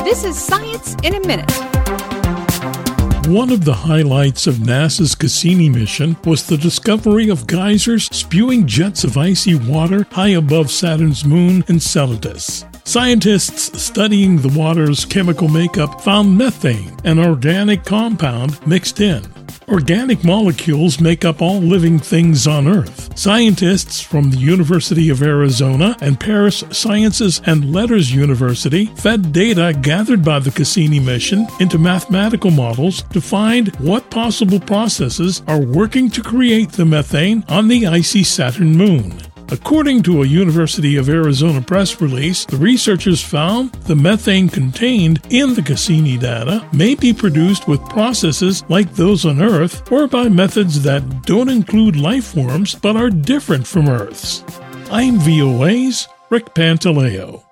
This is Science in a Minute. One of the highlights of NASA's Cassini mission was the discovery of geysers spewing jets of icy water high above Saturn's moon Enceladus. Scientists studying the water's chemical makeup found methane, an organic compound, mixed in. Organic molecules make up all living things on Earth. Scientists from the University of Arizona and Paris Sciences and Letters University fed data gathered by the Cassini mission into mathematical models to find what possible processes are working to create the methane on the icy Saturn moon. According to a University of Arizona press release, the researchers found the methane contained in the Cassini data may be produced with processes like those on Earth or by methods that don't include life forms but are different from Earth's. I'm VOA's Rick Pantaleo.